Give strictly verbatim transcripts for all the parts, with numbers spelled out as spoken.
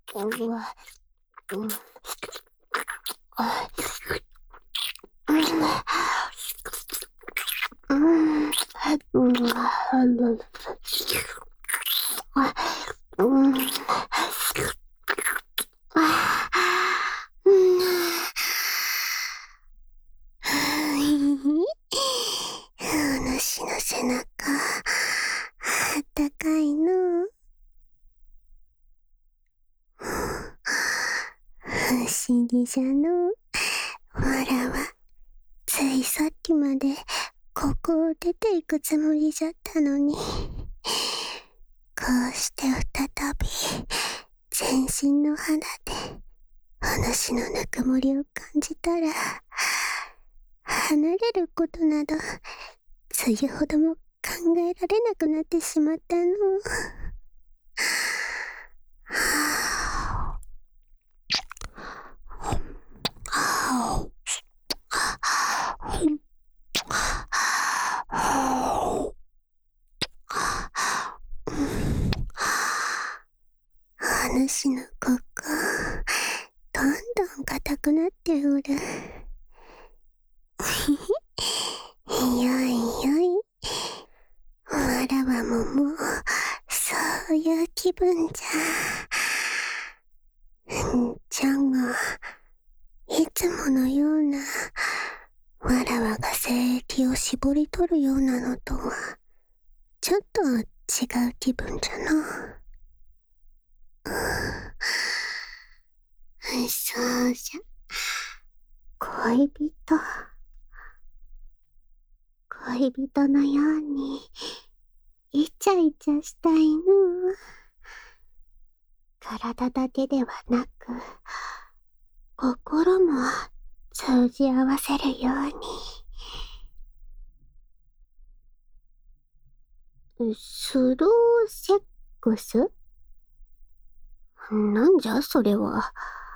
うわ、うん、あ、うん、うん、うん、あ、うん、あ、うん、お主の背中、あったかいの。不思議じゃの。わらは、ついさっきまで、ここを出ていくつもりじゃったのに。こうして再び、全身の肌で、お主のぬくもりを感じたら、離れることなど、つゆほども考えられなくなってしまったの。お主のここ、どんどん硬くなっておる。よいよい。わらわももう、そういう気分じゃ。んじゃが、いつものような、わらわが精液を絞り取るようなのとは、ちょっと違う気分じゃな。うん、そうじゃ。恋人。恋人のように、イチャイチャしたいの。体だけではなく、心も通じ合わせるように。スローセックス？なんじゃそれは。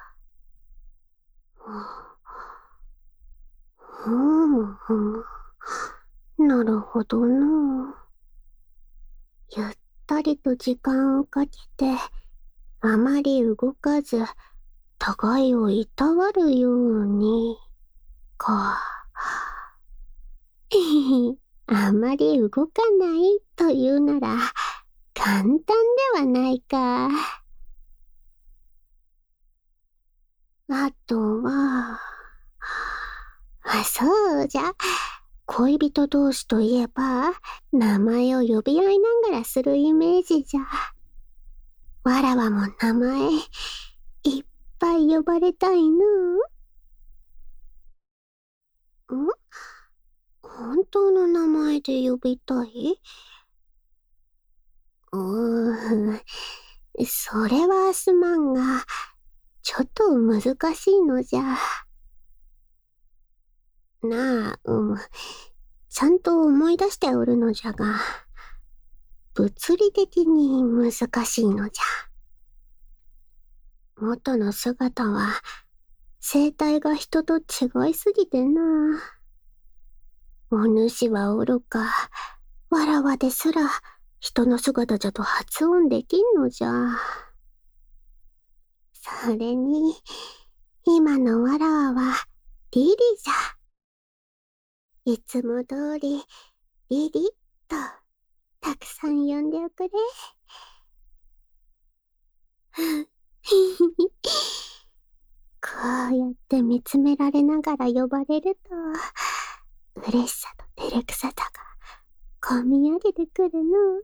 ふむふむ。なるほどな。ゆったりと時間をかけて、あまり動かず、互いをいたわるように、か。あまり動かないというなら、簡単ではないか。あとは、あ、そうじゃ。恋人同士といえば、名前を呼び合いながらするイメージじゃ。わらわも名前、いっぱい呼ばれたいの。ん？本当の名前で呼びたい？うーん、それはすまんが、ちょっと難しいのじゃ。なあ、うん、ちゃんと思い出しておるのじゃが、物理的に難しいのじゃ。元の姿は、生態が人と違いすぎてな。お主はおろか、わらわですら、人の姿じゃと発音できんのじゃ。それに、今のわらわは、リリじゃ。いつも通り、リリと、たくさん呼んでおくれ。こうやって見つめられながら呼ばれると、嬉しさと照れくささが、こみ上げてくるの。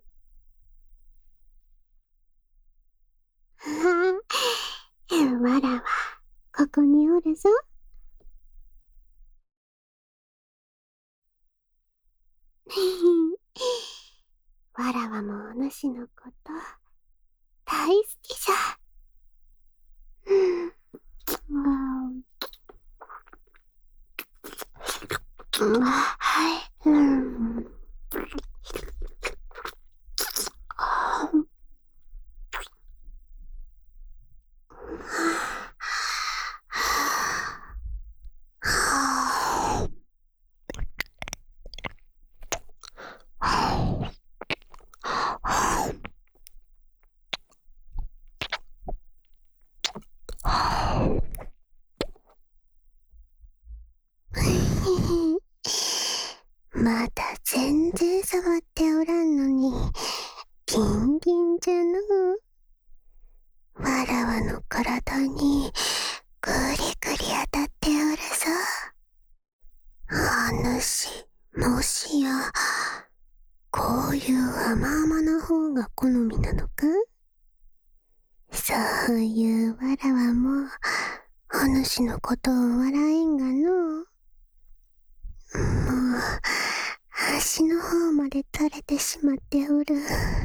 はあ、わらは、ここにおるぞ。わらわもお主のこと、大好きじゃ。うん。うん。 まだ全然触っておらんのに、ギンギンじゃのう。わらわの体にぐりぐり当たっておるぞ。お主、もしや、こういう甘々な方が好みなのか？そういうわらわも、お主のことを笑えんがのう。もう、足の方まで垂れてしまっておる。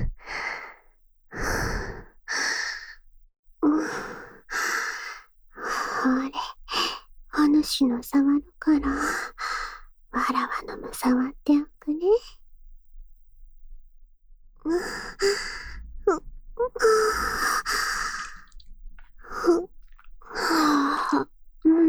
うん、ほれ、お主の触るから、わらわのも触っておくね。うん、うん、うん、うん、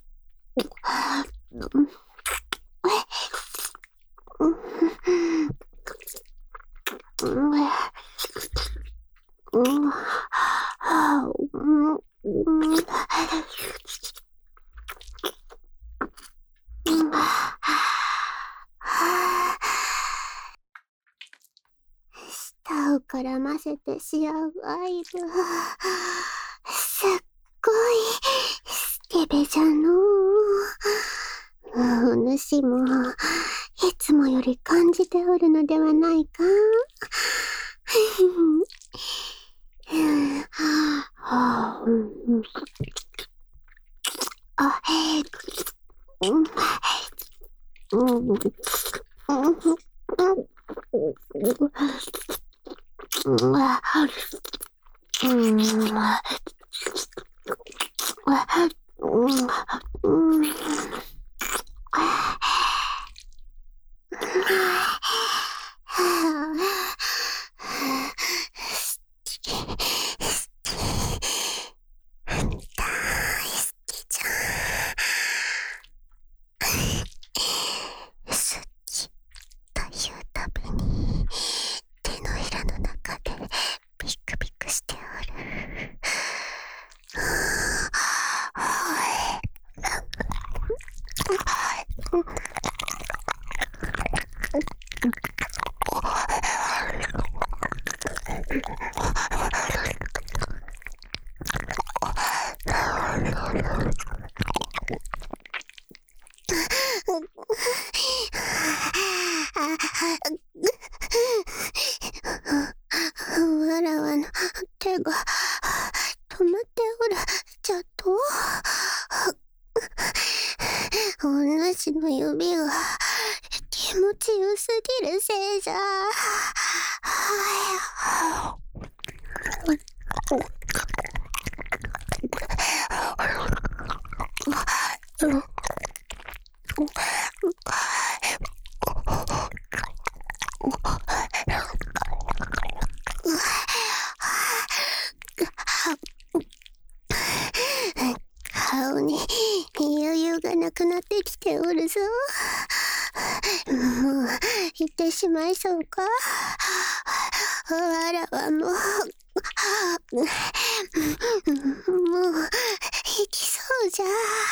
舌を絡ませてし合う愛が、すっごいスケベじゃのう。お主もいつもより感じておるのではないか？あ、うん、あ、うん、うん、うん、わらわの手が止まっておるじゃと？お主の指が気持ちよすぎるせいじゃ。顔に余裕がなくなってきておるぞ。もう行ってしまいそうか？わらわももう行きそうじゃ。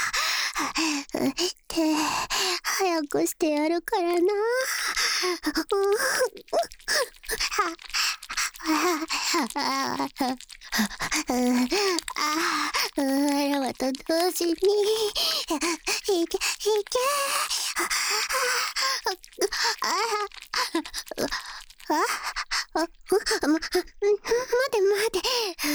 手早くしてやるからな。わらわと同時にいけいけ。ああ、ま、待て待て。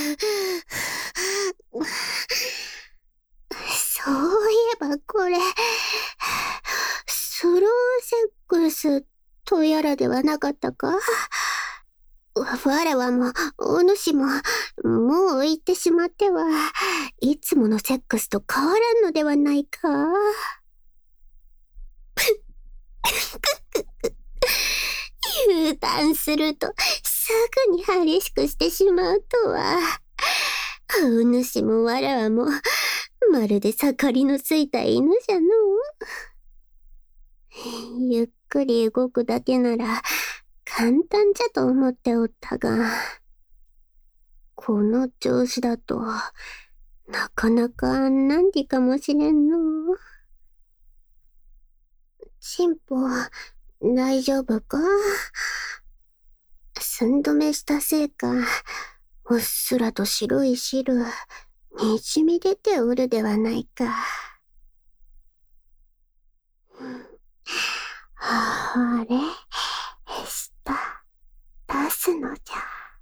そういえばこれ、スローセックスとやらではなかったか？わらわも、お主も、もう言ってしまっては、いつものセックスと変わらんのではないか？油断すると、すぐに激しくしてしまうとは。お主もわらわも、まるで盛りのついた犬じゃのう。ゆっくり動くだけなら、簡単じゃと思っておったが、この調子だと、なかなか難儀かもしれんの。 チンポ、大丈夫か？寸止めしたせいか、うっすらと白い汁、にじみ出ておるではないか。あれ、下、出すのじゃ。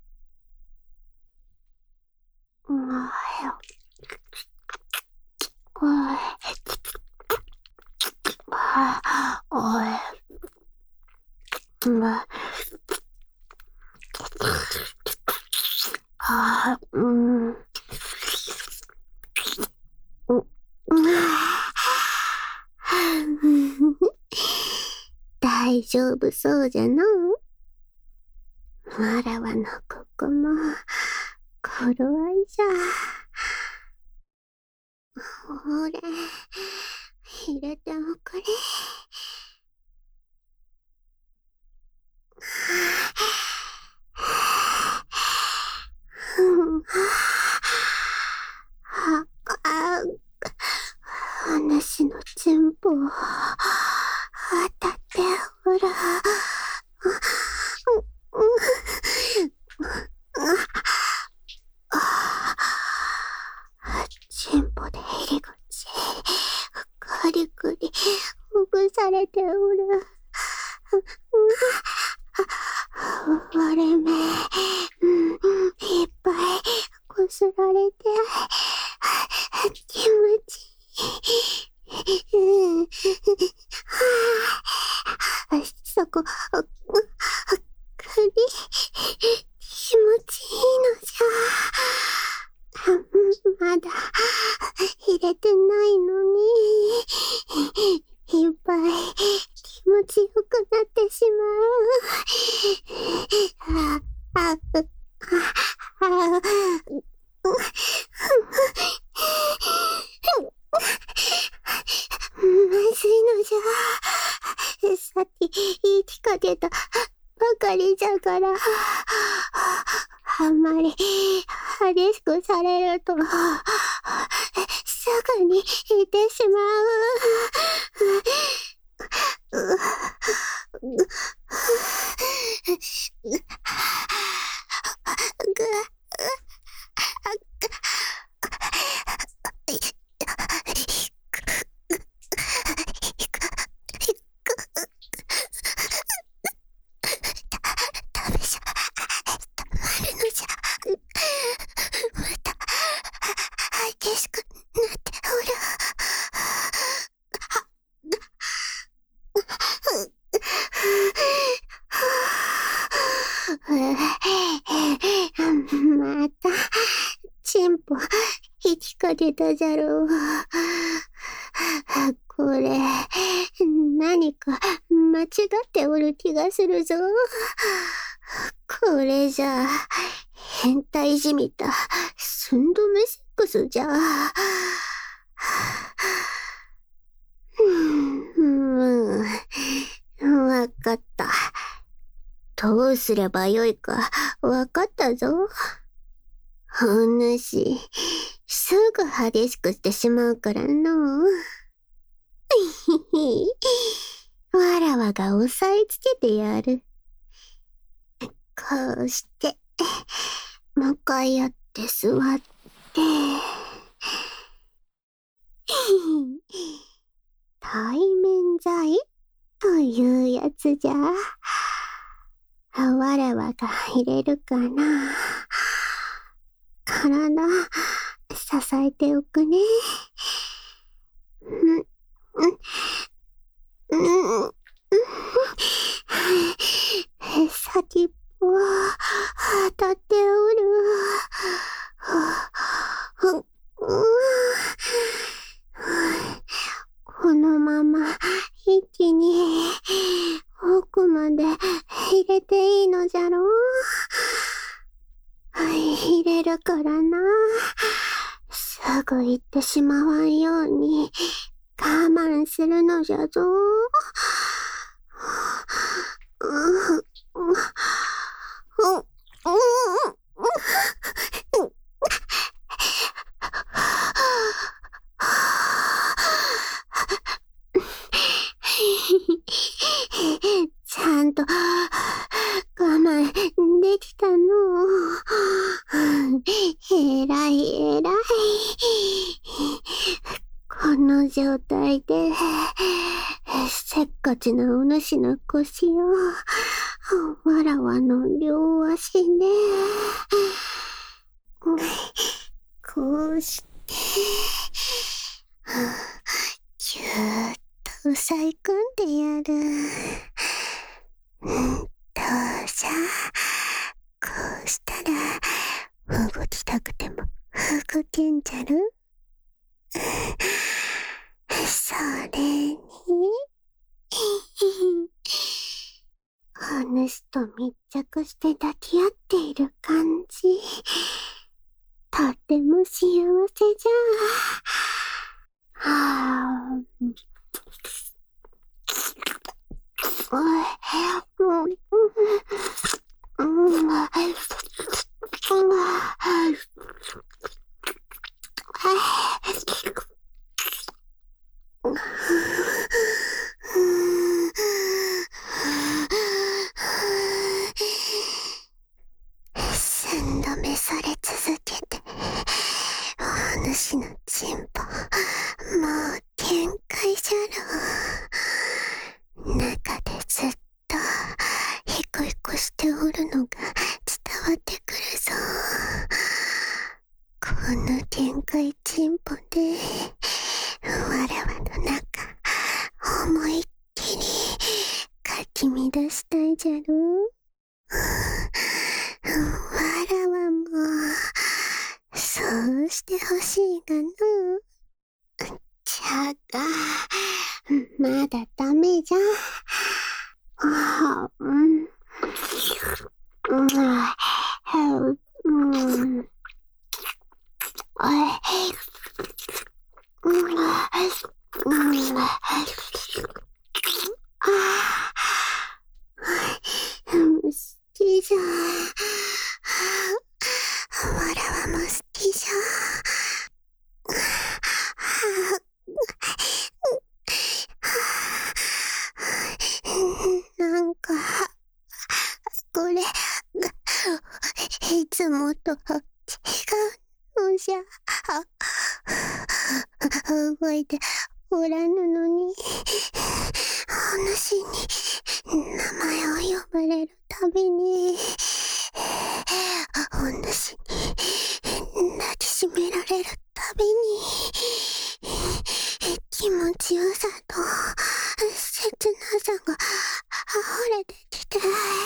おはよ。おい。あ、おい。ま、あ、うん。大丈夫そうじゃのう。わらわのここも、頃合いじゃ。ほれ、入れておくれ。は、あ、話のチンポ、当たっておる。チンポで入り口、ぐりぐり、ほぐされておる。割れ目、いっぱいこすられて、気持ちいい。そこ、くり、気持ちいいのじゃ。まだ入れてないのに、いっぱい気持ちよくなってしまう。あ、あ、あ、あ、まずいのじゃ。さっき言い聞かけたばかりじゃから。あんまり激しくされるとすぐに言ってしまう。激しくなっておる。またチンポ引きかけたじゃろう。これ何か間違っておる気がするぞ。これじゃ変態じみた寸止めセックスじゃ。うん、わかった。どうすればよいかわかったぞ。お主、すぐ激しくしてしまうからのう。わらわが押さえつけてやる。こうして、向かい合って座って、対面剤というやつじゃ。わらわが入れるかな。体、支えておくね。うん、うん、うん、先っぽ、当たっておる。このまま一気に奥まで入れていいのじゃろう。入れるからな。すぐ行ってしまわんように我慢するのじゃぞ。 えらいえらい。この状態で、せっかちなお主の腰を、わらわの両足で、こうして、ぎゅーっと抑え込んでやる。どうじゃ、こうしたら、動きたくても動けんじゃる。それに、お主と密着して抱き合っている感じ、とても幸せじゃ。はぁ、おい、うん、うん、うん、寸止めされ続けて、お主のチンポ、もう限界じゃろ。中でずっとヒコヒコしておるのが伝わってくるぞ。この限界チンポで、わらわの中、思いっきりかき乱したいじゃろ。わらわも、そうしてほしいがの。じゃが、まだダメじゃ。あ、うん。うん。うん。おい。うん。うん。好きじゃ。わらわも好きじゃ。なんか、これ、いつもと違うのじゃ。動いておらぬのに、お主に名前を呼ばれるたびに、お主に抱きしめられるたびに、気持ちよさと切なさが溢れてきて、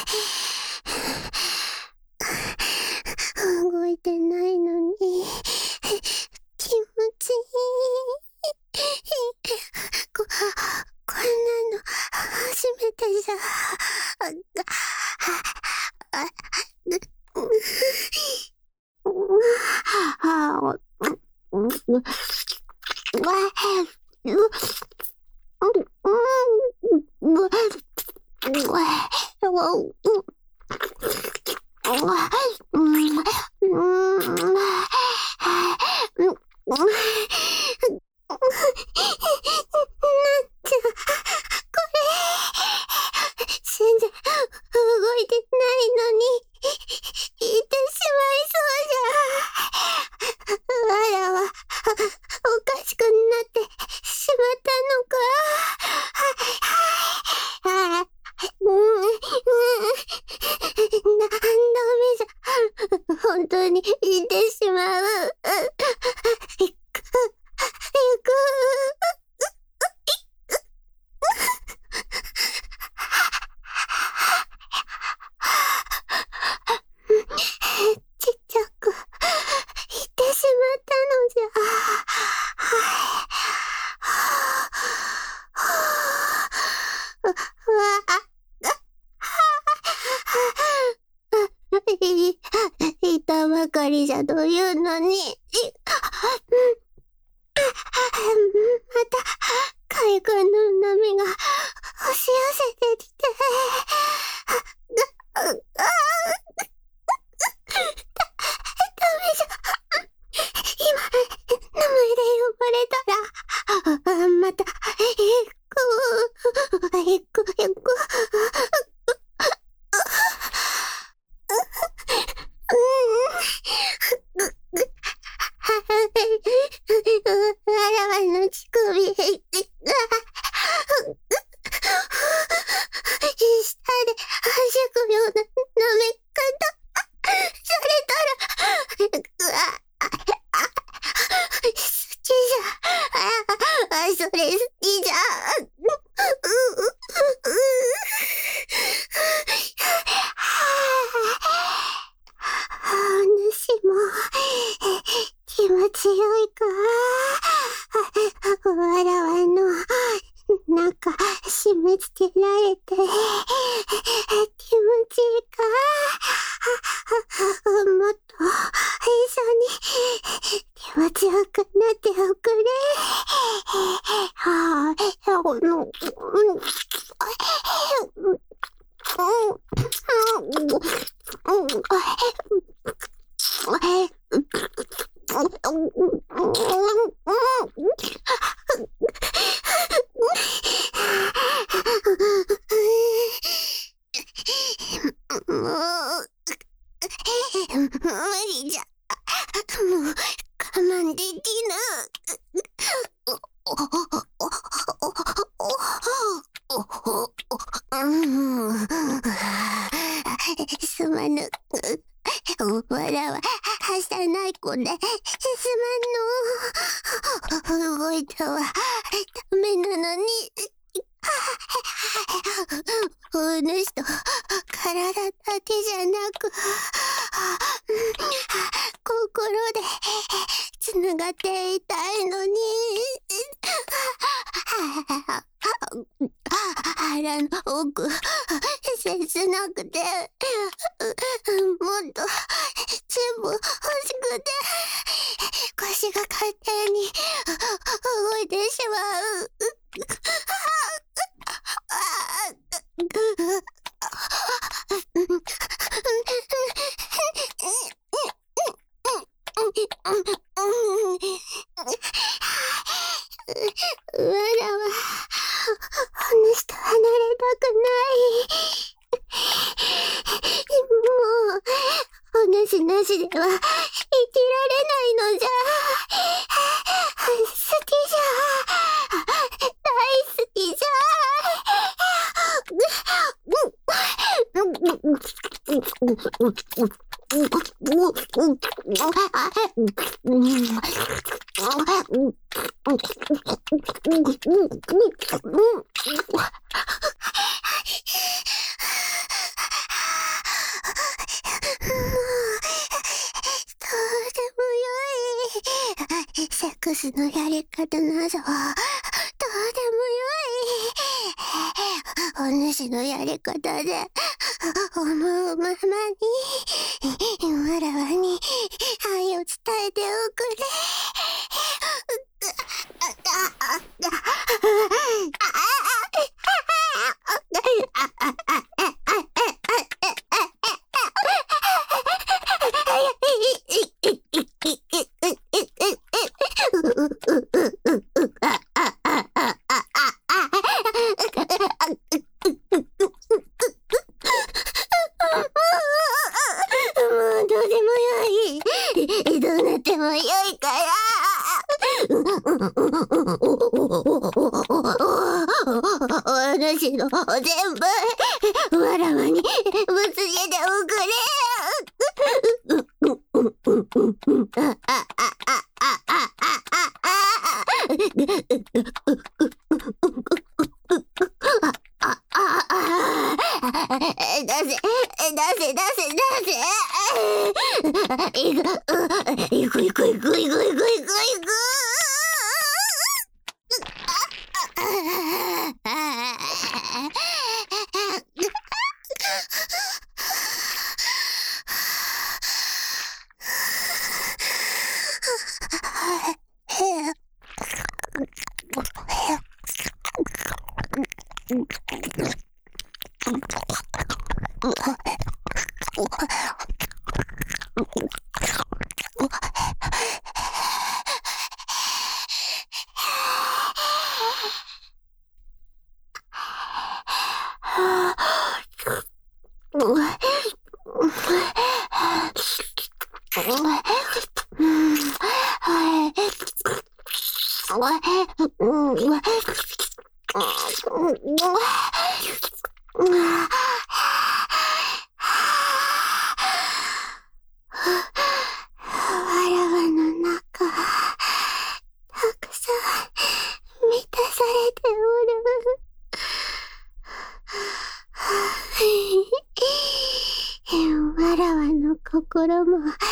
動いてないのに気持ちいい。こ、こんなの初めてじゃ。全然動いてないのに、いてしまいそうじゃ。わらは、おかしくなってしまったのか。はい、はい、うん、うん、なんダメじゃ。本当にいてしまう。行く、行く。ちっちゃく、いってしまったのじゃ。い、いたばかりじゃというのに、また海軍の波が押し寄せてきて、ダメじゃ。今、名前で呼ばれたら、また、行く、行く、行く。 強くなっておくれ。はあ、あの、無理じゃ。もう我慢できぬ。すまぬ。わらははしゃない子で、すまんの。動いたはダメなのに。お主と体だけじゃなく、心でつながっていたいのに。腹の奥、切なくて、もっと全部欲しくて、腰が勝手に動いてしまう。わらはお主と離れたくない。もうお主なしでは生きられないのじゃ。好きじゃ、大好きじゃ。セックスのやり方などどうでもよい。お主のやり方で思うままにわらわに愛を伝えておくれ。どうなってもよいから。お主の全部わらわにぶつけておくれ。出せ出せ出せ出せ。いくいくいくいくいくいくいくいく。わらわの心も